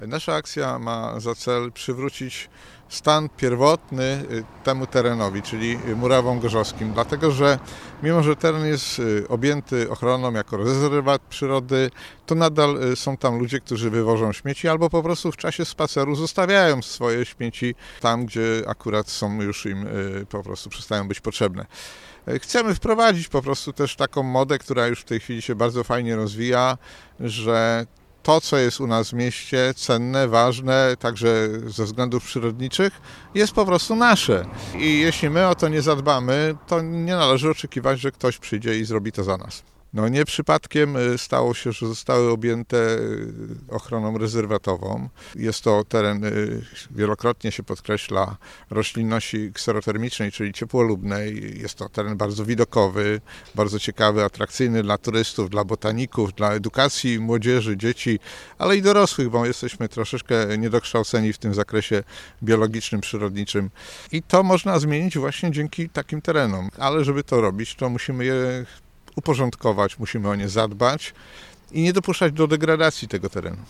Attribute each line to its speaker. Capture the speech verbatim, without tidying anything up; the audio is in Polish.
Speaker 1: Nasza akcja ma za cel przywrócić stan pierwotny temu terenowi, czyli Murawom Gorzowskim, dlatego że mimo, że teren jest objęty ochroną jako rezerwat przyrody, to nadal są tam ludzie, którzy wywożą śmieci albo po prostu w czasie spaceru zostawiają swoje śmieci tam, gdzie akurat są już im po prostu przestają być potrzebne. Chcemy wprowadzić po prostu też taką modę, która już w tej chwili się bardzo fajnie rozwija, że to, co jest u nas w mieście cenne, ważne, także ze względów przyrodniczych, jest po prostu nasze. I jeśli my o to nie zadbamy, to nie należy oczekiwać, że ktoś przyjdzie i zrobi to za nas. No nie przypadkiem stało się, że zostały objęte ochroną rezerwatową. Jest to teren, wielokrotnie się podkreśla, roślinności kserotermicznej, czyli ciepłolubnej. Jest to teren bardzo widokowy, bardzo ciekawy, atrakcyjny dla turystów, dla botaników, dla edukacji młodzieży, dzieci, ale i dorosłych, bo jesteśmy troszeczkę niedokształceni w tym zakresie biologicznym, przyrodniczym. I to można zmienić właśnie dzięki takim terenom. Ale żeby to robić, to musimy je uporządkować, musimy o nie zadbać i nie dopuszczać do degradacji tego terenu.